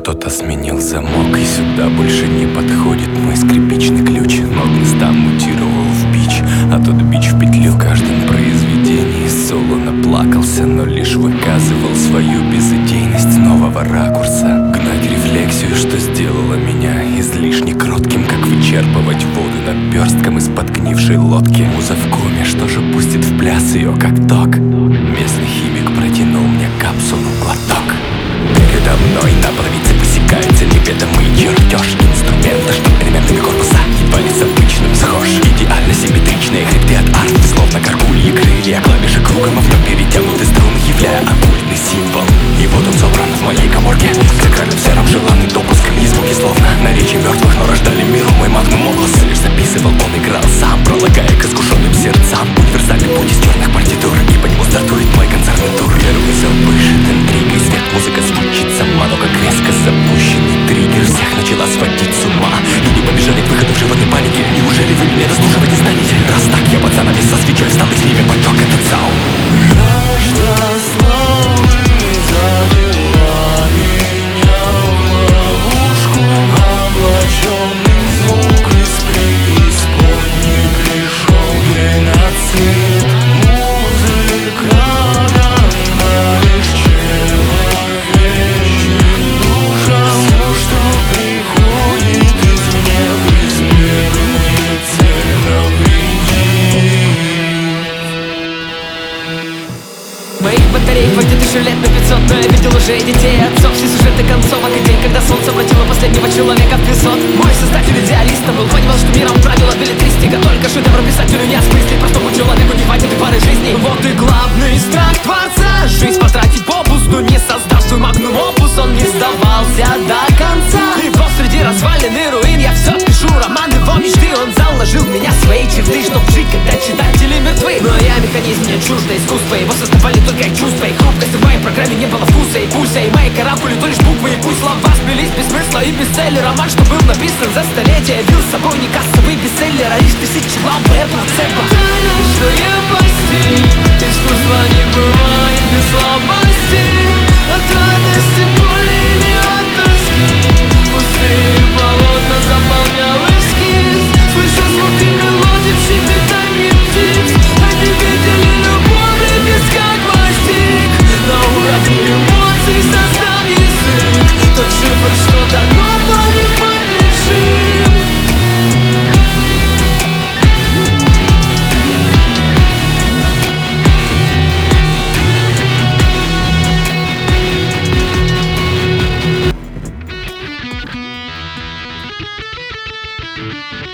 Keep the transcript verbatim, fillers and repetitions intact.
Кто-то сменил замок, и сюда больше не подходит мой скрипичный ключ. Нотный стан мутировал в бич, а тот бич в петлю в каждом произведении. Соло наплакался, но лишь выказывал свою безыдейность нового ракурса. Гнать рефлексию, что сделала меня излишне кротким, как вычерпывать воду наперстком из подгнившей лодки. Муза в коме, что же пустит в пляс ее как ток? Местный химик протянул мне капсулу глоток. Передо мной на половице высекается неведомый чертеж инструмента, что элементами корпуса едва ли с обычным схож. Идеально симметричные хребты от арфы, словно горгульи крылья. Клавиши кругом, а вновь перетянуты струны, являя оккультный символ. И вот он собран в моей каморке, к сакральным сферам желанный допуск. И звуки словно наречия мертвых, но рождали миру мой магнум опус. Лишь записывал, он играл сам, пролагая к искушенным сердцам универсальный путь из черных партитур, и по нему стартует мой концертный тур. Первый залп пышет интригой, свет, музыка звучит сама, но как резко запущенный триггер всех начала сводить с ума. Люди побежали к выходу в животной панике. Неужели вы меня дослушивать не станете? Раз так, я пацанами со свечой встал и с ними поджег этот зал. Жажда славы завела меня в ловушку, облаченный звук из преисподней пришел геноцид. Музыка дана лишь человечным душам. Все, что приходит извне, преследует цель навредить. Моих батарей хватит еще лет на пятьсот, но я видел уже и детей, отцов, все сюжеты концовок. И день, когда солнце обратило последнего человека в песок. Мой создатель идеалистом был, понимал, что миром правила билетристика. Только шедевр писателю не осмыслить, простому человеку не хватит и пары жизней. Вот и главный страх творца — жизнь потратить попусту. Не создав свой магнум опус, он не сдавался до конца. И вот среди развалин и руин я все пишу роман его мечты. Он заложил в меня свои черты, чтоб жить, когда читатели мертвы. Но я механизм, не чуждо искусства, его создавали только чувства и хрупкость. В моей программе не было вкуса и пульса, и мои каракули то лишь буквы. И пусть слова сплелись без смысла и без цели. Роман, что был написан за столетия, бил с собой не кассовый бестселлер, а лишь тысячи глав плацебо. Что я постиг, искусство не бывает без слабости. От радости, боли или от тоски пустые полотна заполнял эскиз. Слышу звуки мелодий в щебетании птиц. Они видели любовь без как постиг. На уровне эмоций создал язык, тот шифр, что давно понимать решил. Thank you.